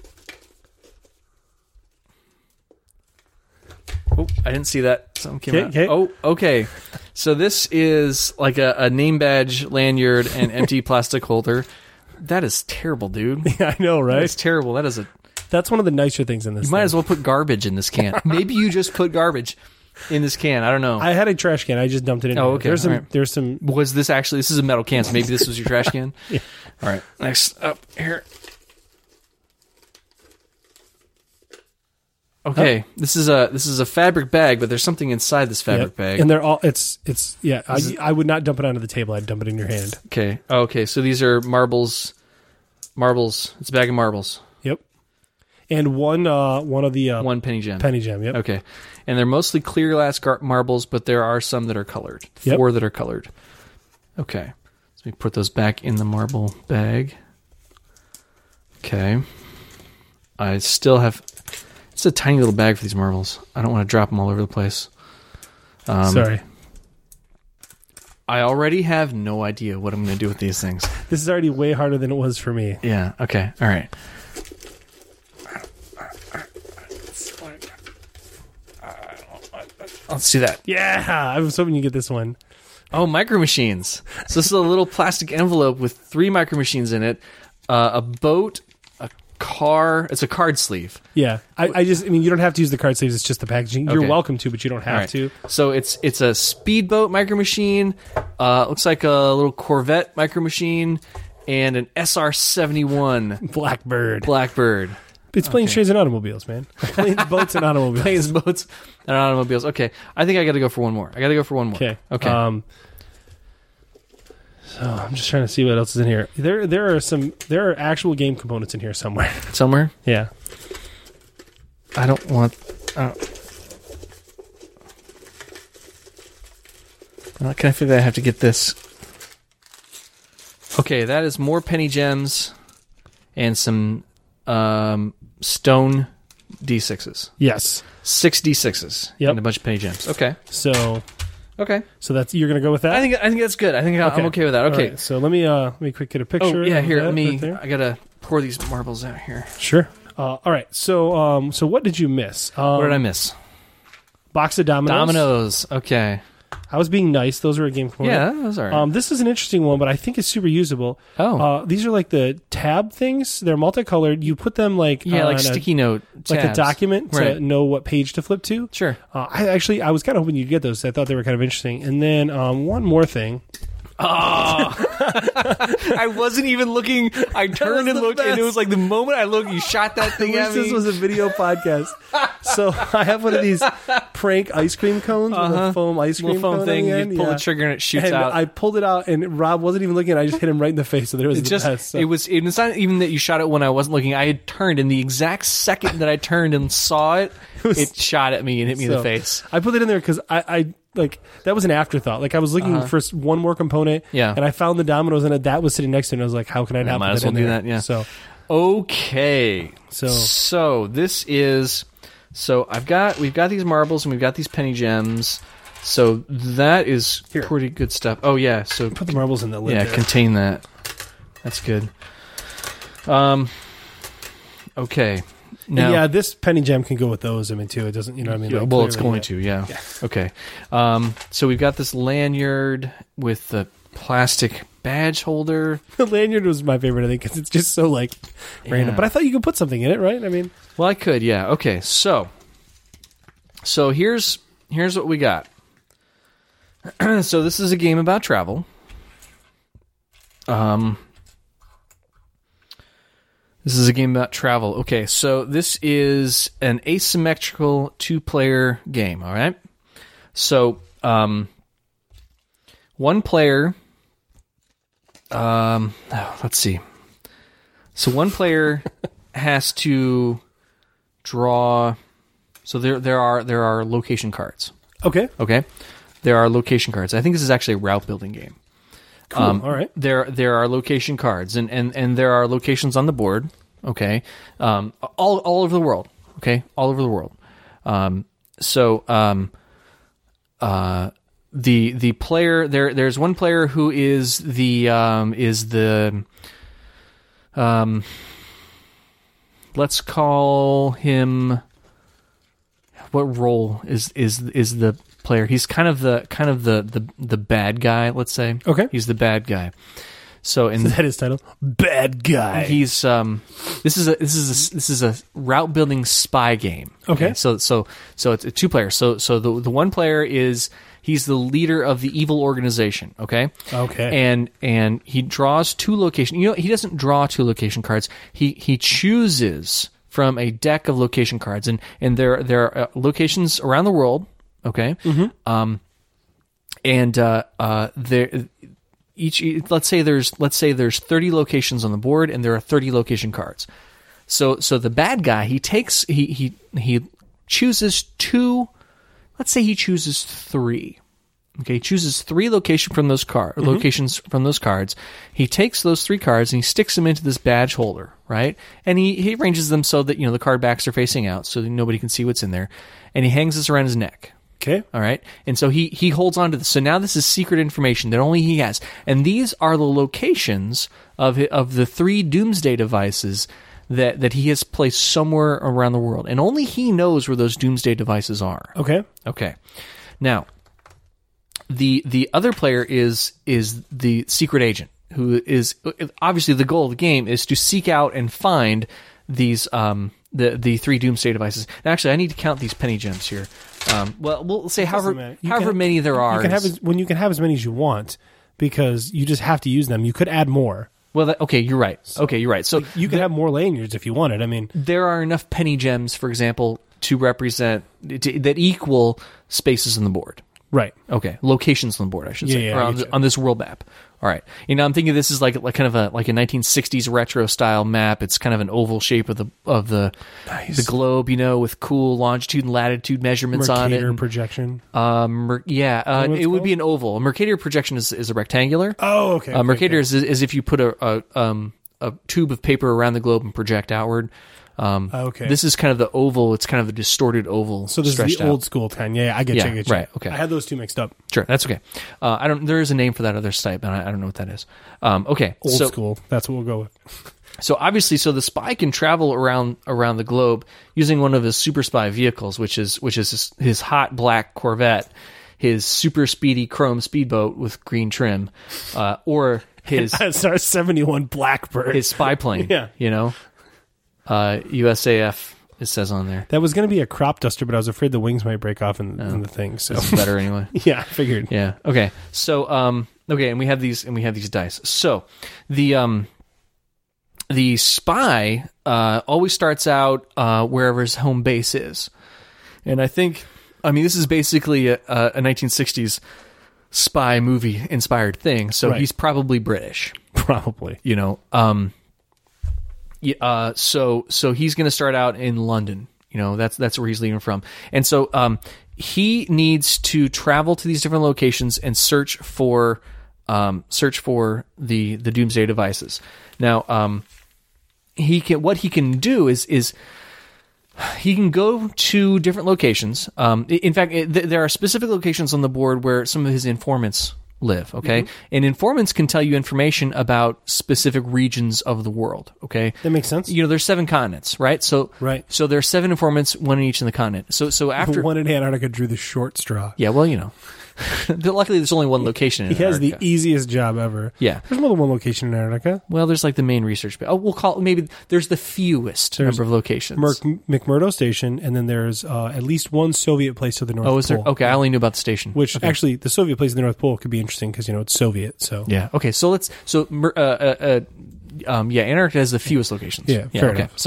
Oh, I didn't see that. Something came out. Oh, okay. So this is like a name badge, lanyard, and empty plastic holder. That is terrible, dude. Yeah, I know, right? That's terrible. That's one of the nicer things in this. You might as well put garbage in this can. Maybe you just put garbage in this can. I don't know. I had a trash can. I just dumped it in. Oh, okay. There's some. Was this actually? This is a metal can, so maybe this was your trash can. Yeah. All right. Next up here. Okay, this is a fabric bag, but there's something inside this fabric bag, and they're all it's yeah. I would not dump it onto the table. I'd dump it in your hand. Okay. Okay. So these are marbles. Marbles. It's a bag of marbles. Yep. And one of the one penny gem. Penny gem. Yep. Okay. And they're mostly clear glass marbles, but there are some that are colored. Yep. 4 that are colored. Okay. So we put those back in the marble bag. Okay. I still have. It's a tiny little bag for these marbles. I don't want to drop them all over the place. Sorry. I already have no idea what I'm going to do with these things. This is already way harder than it was for me. Yeah. Okay. All right. Let's do that. Yeah, I was hoping you get this one. Oh, Micro Machines. So this is a little plastic envelope with 3 Micro Machines in it, a boat, a car. It's a card sleeve. Yeah, I mean, you don't have to use the card sleeves. It's just the packaging. You're Okay. welcome to, but you don't have to. So it's a speedboat Micro Machine. Looks like a little Corvette Micro Machine, and an SR-71 Blackbird. It's planes, trains, and automobiles, man. Planes, boats, and automobiles. Planes, boats, and automobiles. Okay, I think I got to go for one more. Okay. Okay. So I'm just trying to see what else is in here. There are actual game components in here somewhere. Somewhere? Yeah. I don't want. Can I figure I have to get this? Okay, that is more penny gems and some stone D6s. Yes. 6 D6s. Yep. And a bunch of penny gems. Okay. So that's you're gonna go with that. I think that's good. I think I'm okay with that. Okay. Right, so let me quick get a picture. Oh yeah, of here. that Let me. right there. I gotta pour these marbles out here. Sure. All right. So what did you miss? What did I miss? Box of dominoes. Dominoes. Okay. I was being nice. Those were a game component. Yeah, that was all right. This is an interesting one, but I think it's super usable. Oh. These are like the tab things. They're multicolored. You put them like like sticky note tabs. like a document to Right. know what page to flip to. Sure. I was kind of hoping you'd get those. I thought they were kind of interesting. And then one more thing. Oh, I wasn't even looking. I turned and looked, and it was like the moment I looked, you shot that thing at me. This was a video podcast. So I have one of these prank ice cream cones with a foam ice cream little foam cone thing. on the You end. pull the trigger and it shoots and out. I pulled it out, and Rob wasn't even looking. I just hit him right in the face. So there was It just best, so. it was. It's not even that you shot it when I wasn't looking. I had turned, and the exact second that I turned and saw it, it shot at me and hit me in the face. I put it in there because I like that was an afterthought. Like I was looking for one more component, and I found the dominoes in it. That was sitting next to it. And I was like, how can I not? Might put as well that in do there? that. Yeah. So okay. So this is. So we've got these marbles and we've got these penny gems. So that is pretty good stuff. Oh yeah. So put the marbles in the lid. Yeah, there. contain that. That's good. Okay. Now, yeah, this penny gem can go with those. I mean, too. It doesn't, you know what I mean? Yeah, Like, well, it's clearly, going to, yeah. Okay. So we've got this lanyard with the plastic badge holder. The lanyard was my favorite, I think, because it's just so, like, random. But I thought you could put something in it, right? I mean... Well, I could, yeah. Okay, so here's what we got. So this is a game about travel. This is a game about travel. Okay, so this is an asymmetrical 2-player game, all right? So, one player... let's see. So one player has to draw... So there are location cards. Okay. There are location cards. I think this is actually a route-building game. Cool. All right. There are location cards, and there are locations on the board. Okay, all over the world. Okay, all over the world. The player there's one player who is the let's call him. What role is the player? He's kind of the bad guy. Let's say. Okay. He's the bad guy. So is that his title? Bad guy. He's this is a route building spy game. Okay. So it's a 2-player. So the one player he's the leader of the evil organization. Okay. And he draws 2 location. You know, he doesn't draw 2 location cards. He chooses from a deck of location cards, and there are locations around the world. Okay, and there let's say there's 30 locations on the board, and there are 30 location cards. So the bad guy, he chooses two. Let's say he chooses 3. Okay, he chooses 3 locations from those cards. He takes those 3 cards and he sticks them into this badge holder, right? And he arranges them so that the card backs are facing out, so that nobody can see what's in there. And he hangs this around his neck. Okay. All right. And so he holds on to this. So now this is secret information that only he has. And these are the locations of the 3 Doomsday devices that he has placed somewhere around the world. And only he knows where those Doomsday devices are. Okay. Okay. Now, the other player is the secret agent, who is obviously the goal of the game is to seek out and find these the 3 Doomsday devices. Now, actually, I need to count these penny gems here. Well, we'll say however many there are. You can have as many as you want, because you just have to use them. You could add more. Well, okay, you're right. So you could have more lanyards if you wanted. I mean, there are enough penny gems, for example, to represent that equal spaces on the board. Right. Okay. Locations on the board, I should say, on this world map. All right. I'm thinking this is like kind of a 1960s retro style map. It's kind of an oval shape of the nice. The globe, with cool longitude and latitude measurements on it. Mercator projection. It would be an oval. A Mercator projection is a rectangular. Oh, okay. Mercator is if you put a tube of paper around the globe and project outward. Okay. This is kind of the oval. It's kind of a distorted oval. So this is the old school kind. Yeah, I get you. Right. Okay. I had those two mixed up. Sure, that's okay. There is a name for that other type, but I don't know what that is. Okay. Old school. That's what we'll go with. So obviously, the spy can travel around the globe using one of his super spy vehicles, which is his hot black Corvette, his super speedy chrome speedboat with green trim, or his SR-71 Blackbird, his spy plane. Yeah. USAF, it says on there. That was going to be a crop duster, but I was afraid the wings might break off in the thing. So this is better anyway. Yeah, I figured. Yeah. Okay. So and we have these dice. So the spy always starts out wherever his home base is, and this is basically a 1960s spy movie inspired thing. So he's probably British. Probably. So he's going to start out in London. That's where he's leaving from. And so he needs to travel to these different locations and search for the Doomsday devices. Now, what he can do is he can go to different locations. In fact, there are specific locations on the board where some of his informants live, okay? Mm-hmm. And informants can tell you information about specific regions of the world, okay? That makes sense. There's 7 continents, right? So there are 7 informants, 1 in each in the continent. So after one in Antarctica drew the short straw. Yeah, well, luckily there's only one location in Antarctica. He has the easiest job ever. Yeah. There's more than one location in Antarctica. Well, there's the main research base. We'll call it, maybe there's the fewest number of locations. McMurdo Station, and then there's at least one Soviet place to the North Pole. Oh, is there? Okay, I only knew about the station. Which, actually, the Soviet place in the North Pole could be interesting because, it's Soviet, so. Yeah, okay, Antarctica has the fewest locations. Yeah, fair enough.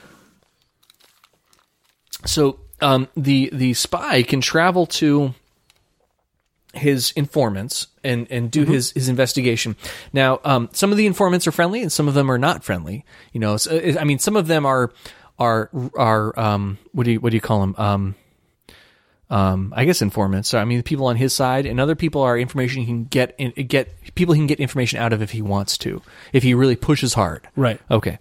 So the spy can travel to his informants and do his investigation. Now, some of the informants are friendly and some of them are not friendly. Some of them are what do you call them? I guess informants. So, people on his side, and other people are information he can get information out of if he wants to, if he really pushes hard. Right. Okay.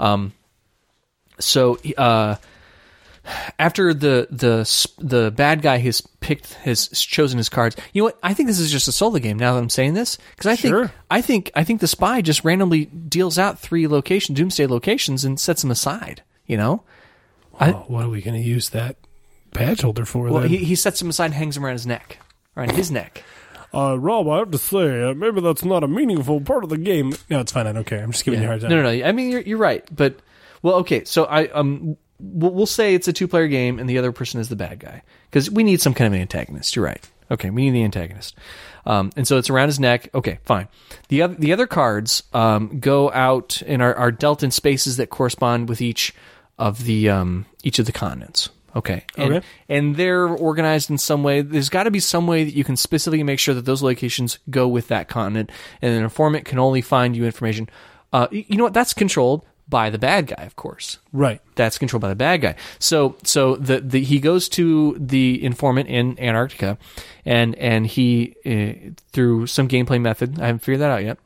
After the bad guy has chosen his cards. You know what? I think this is just a solo game now that I'm saying this, because I think the spy just randomly deals out 3 Doomsday locations and sets them aside. What are we going to use that badge holder for? Well, then? he sets them aside and hangs them around his neck, around his neck. Rob, I have to say, maybe that's not a meaningful part of the game. No, it's fine. I don't care. I'm just giving you a hard time. No. You're right, but okay. So we'll say it's a 2-player game and the other person is the bad guy, because we need some kind of an antagonist. You're right. Okay, we need the antagonist. And so it's around his neck. Okay, fine. The other cards go out and are dealt in spaces that correspond with each each of the continents. Okay. And they're organized in some way. There's got to be some way that you can specifically make sure that those locations go with that continent, and an informant can only find you information. You know what? That's controlled by the bad guy, of course. Right. That's controlled by the bad guy. So he goes to the informant in Antarctica, and he through some gameplay method, I haven't figured that out yet.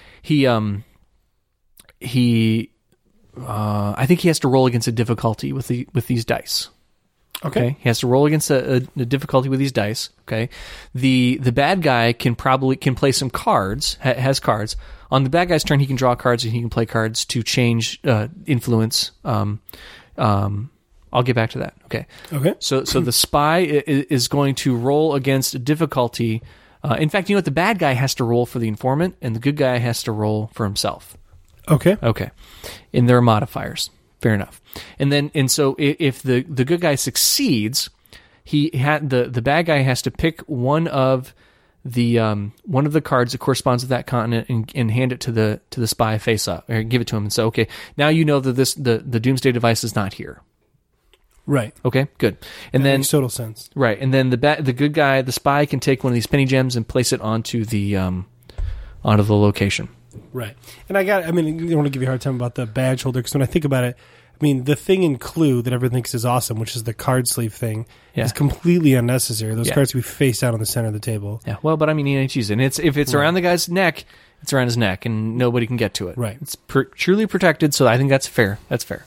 I think he has to roll against a difficulty with these dice. Okay. He has to roll against a difficulty with these dice. Okay. The bad guy can play some cards, has cards. On the bad guy's turn, he can draw cards and he can play cards to change influence. I'll get back to that. Okay. So the spy is going to roll against a difficulty. In fact, you know what? The bad guy has to roll for the informant, and the good guy has to roll for himself. Okay. And there are modifiers. Fair enough. And so if the good guy succeeds, the bad guy has to pick one of the cards that corresponds to that continent and hand it to the spy face up, or give it to him and say, okay, now you know that the Doomsday device is not here. Right. Okay, good. And then makes total sense. Right. And then the good guy, the spy, can take one of these penny gems and place it onto the location. Right. And I don't want to give you a hard time about the badge holder, because when I think about it, I mean, the thing in Clue that everyone thinks is awesome, which is the card sleeve thing, is completely unnecessary. Those cards can be face out on the center of the table. Yeah. Well, but I mean, you ain't using it. If it's around the guy's neck, it's around his neck, and nobody can get to it. Right. It's truly protected, so I think that's fair. That's fair.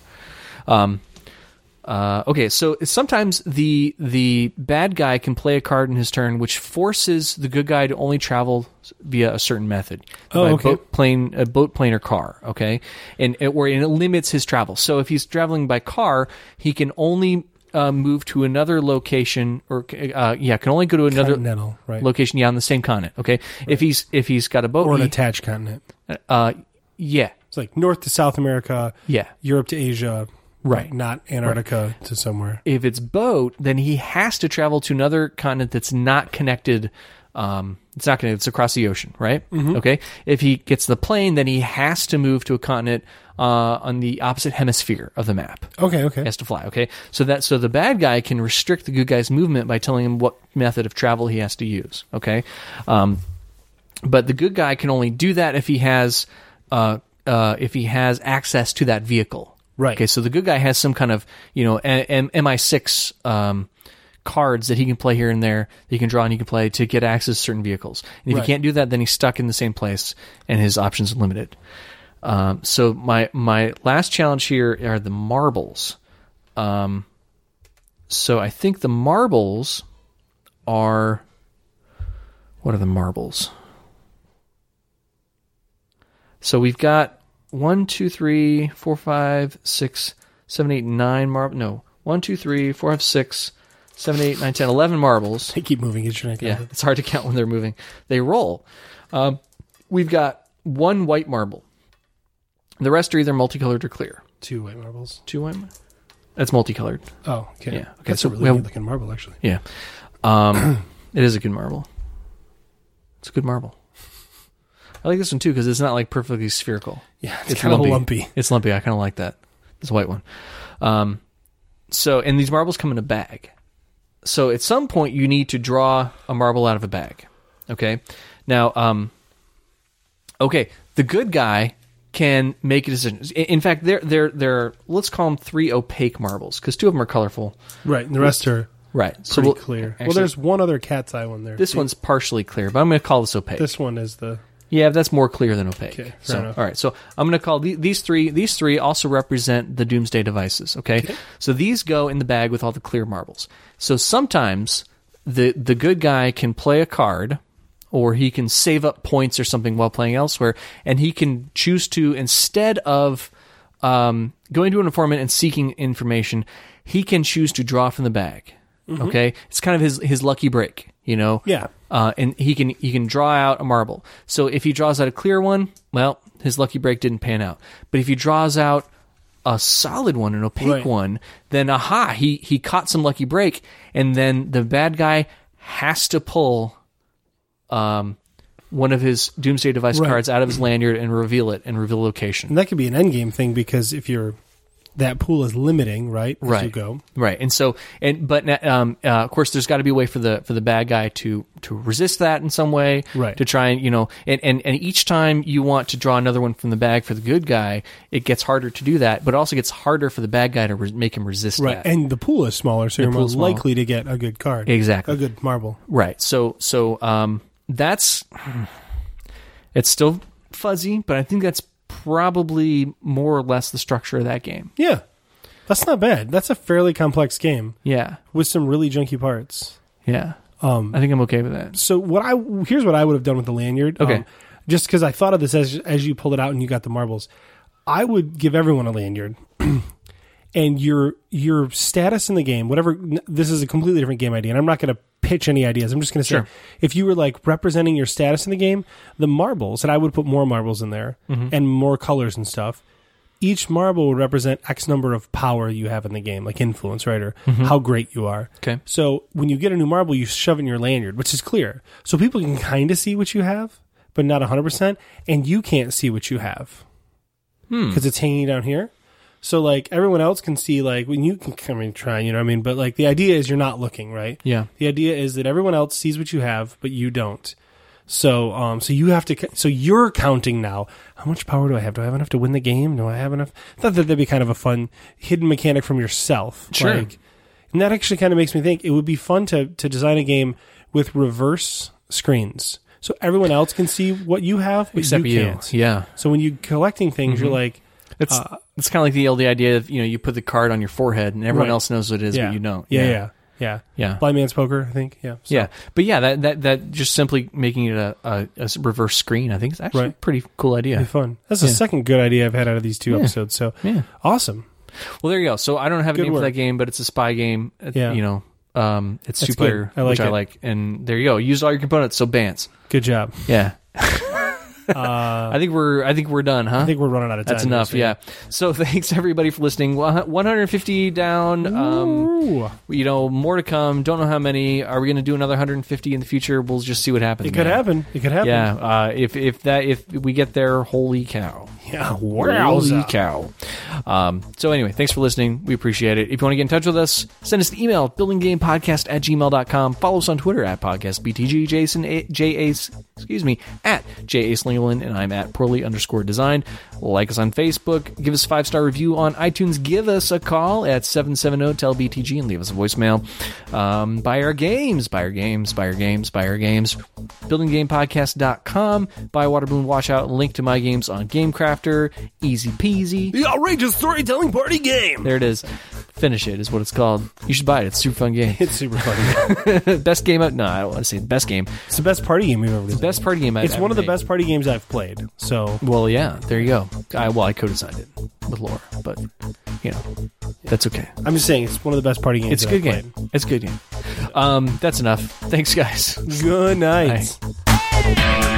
Okay, so sometimes the bad guy can play a card in his turn which forces the good guy to only travel via a certain method. Boat, plane, or car, okay? And it limits his travel. So if he's traveling by car, he can only move to another location, or can only go to another location on the same continent, okay? Right. If he's got a boat, or an attached continent. It's like North to South America, Europe to Asia. Right, not Antarctica to somewhere. If it's boat, then he has to travel to another continent that's not connected. It's not connected. It's across the ocean, right? Mm-hmm. Okay. If he gets the plane, then he has to move to a continent on the opposite hemisphere of the map. Okay. He has to fly. Okay. So the bad guy can restrict the good guy's movement by telling him what method of travel he has to use. Okay. But the good guy can only do that if he has access to that vehicle. Right. Okay, so the good guy has some kind of, MI6 cards that he can play here and there, that he can draw and he can play to get access to certain vehicles. And if he can't do that, then he's stuck in the same place and his options are limited. So my last challenge here are the marbles. So I think the marbles are... What are the marbles? So we've got 1, 2, 3, 4, 5, 6, 7, 8, 9 marbles. No. 1, 2, 3, 4, 5, 6, 7, 8, 9, 10, 11 marbles. They keep moving. It's hard to count when they're moving. They roll. We've got 1 white marble. The rest are either multicolored or clear. 2 white marbles. 2 white marbles? That's multicolored. Oh, okay. Yeah. Okay, that's a really good looking marble, actually. Yeah. It is a good marble. It's a good marble. I like this one too because it's not like perfectly spherical. Yeah, it's kind of lumpy. It's lumpy. I kind of like that. This white one. And these marbles come in a bag. So at some point you need to draw a marble out of a bag. Okay. Now, the good guy can make a decision. In fact, there let's call them 3 opaque marbles because 2 of them are colorful. Right, and the rest are pretty clear. Actually, there's one other cat's eye one there. This one's partially clear, but I'm going to call this opaque. This one is the... Yeah, that's more clear than opaque. Okay, fair enough. All right, so I'm going to call these three. These 3 also represent the Doomsday devices. Okay, so these go in the bag with all the clear marbles. So sometimes the good guy can play a card, or he can save up points or something while playing elsewhere, and he can choose to, instead of going to an informant and seeking information, he can choose to draw from the bag. Mm-hmm. Okay, it's kind of his lucky break. Yeah. And he can draw out a marble. So if he draws out a clear one, well, his lucky break didn't pan out. But if he draws out a solid one, an opaque one, then he caught some lucky break, and then the bad guy has to pull one of his Doomsday device cards out of his lanyard and reveal the location. And that could be an endgame thing because if you're that pool is limiting, right? As you go. Right. And so, but of course, there's got to be a way for the bad guy to resist that in some way. Right. To try and, and each time you want to draw another one from the bag for the good guy, it gets harder to do that, but it also gets harder for the bad guy to make him resist right. that. And the pool is smaller, so you're more likely to get a good card. Exactly. A good marble. Right. So it's still fuzzy, but I think that's probably more or less the structure of that game. Yeah. That's not bad. That's a fairly complex game. Yeah. With some really junky parts. Yeah. I think I'm okay with that. So here's what I would have done with the lanyard. Okay. Just because I thought of this as you pulled it out and you got the marbles. I would give everyone a lanyard. And your status in the game, whatever, this is a completely different game idea, and I'm not going to pitch any ideas. I'm just going to say, if you were like representing your status in the game, the marbles, and I would put more marbles in there and more colors and stuff. Each marble would represent X number of power you have in the game, like influence, right? Or how great you are. Okay. So when you get a new marble, you shove it in your lanyard, which is clear. So people can kind of see what you have, but not 100%, and you can't see what you have because it's hanging down here. So, like, everyone else can see, like, when you can come and try, you know what I mean? But, like, the idea is you're not looking, right? Yeah. The idea is that everyone else sees what you have, but you don't. So, so you have to, so you're counting now. How much power do I have? Do I have enough to win the game? Do I have enough? I thought that that'd be kind of a fun hidden mechanic from yourself. Sure. Like, and that actually kind of makes me think it would be fun to design a game with reverse screens. So everyone else can see what you have, but except you can't. Yeah. So when you're collecting things, you're like, it's kind of like the idea of, you put the card on your forehead and everyone else knows what it is, but you don't. Yeah. Blind Man's Poker, I think. Yeah. So. Yeah. But yeah, that just simply making it a reverse screen, I think is actually a pretty cool idea. Pretty fun. That's the second good idea I've had out of these two episodes. So awesome. Well, there you go. So I don't have a name for that game, but it's a spy game. It's That's 2-player, which I like. And there you go. Use all your components. So Bants. Good job. Yeah. I think we're done, huh? I think we're running out of time. That's enough, yeah. So thanks everybody for listening. 150 down. More to come. Don't know how many. Are we going to do another 150 in the future? We'll just see what happens. It could happen. Yeah. If we get there, holy cow. Yeah. Holy cow. So anyway, thanks for listening. We appreciate it. If you want to get in touch with us, send us an email, buildinggamepodcast@gmail.com. Follow us on Twitter @podcastbtg. Jason at JACE and I'm at Poorly_Designed. Like us on Facebook. Give us a 5-star review on iTunes. Give us a call at 770-TEL-BTG and leave us a voicemail. Buy our games. BuildingGamePodcast.com. Buy Water Balloon Washout. Link to my games on GameCrafter. Easy peasy. The outrageous storytelling party game. There it is. Finish it is what it's called. You should buy it. It's a super fun game. It's super fun. Best game out. No, I don't want to say the best game. It's the best party game we've ever done. It's the best party game I've It's ever one of the made. best party games I've played. So, well, yeah, there you go. I co-designed it with Laura, but that's okay. I'm just saying it's one of the best party games. It's a good game. It's a good game. That's enough. Thanks, guys. Good night. Bye.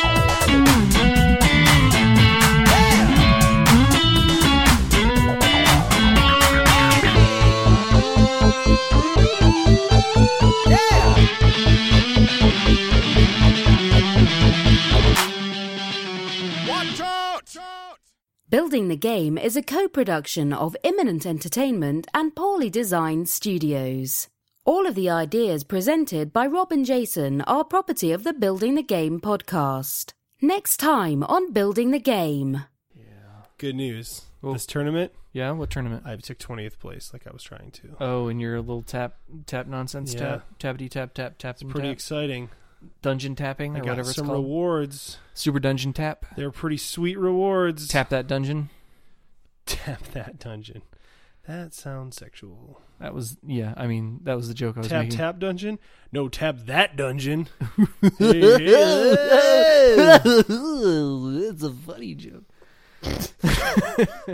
Building the Game is a co-production of Imminent Entertainment and Poorly Designed Studios. All of the ideas presented by Rob and Jason are property of the Building the Game podcast. Next time on Building the Game. Yeah. Good news. This tournament. Yeah, what tournament? I took 20th place like I was trying to. Oh, and your little tap nonsense tap. It's pretty exciting. Dungeon tapping or whatever it's called. Some rewards. Super dungeon tap. They're pretty sweet rewards. Tap that dungeon. Tap that dungeon. That sounds sexual. That was that was the joke I was making. Tap dungeon? No, tap that dungeon. It's a funny joke.